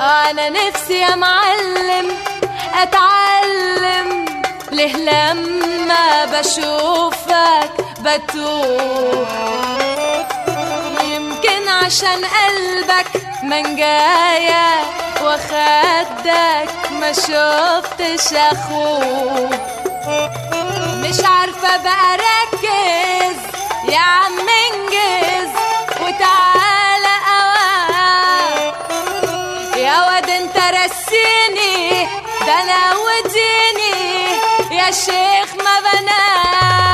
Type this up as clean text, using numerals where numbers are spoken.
انا نفسي يا معلم اتعلم ليه لما بشوفك بتوه. يمكن عشان قلبك منجايا وخدك ما شفتش اخوه. مش عارفة بقى ركز يا عم انجز وتعالى اوام يا واد انت رسيني ده انا وديني يا شيخ ما بنام.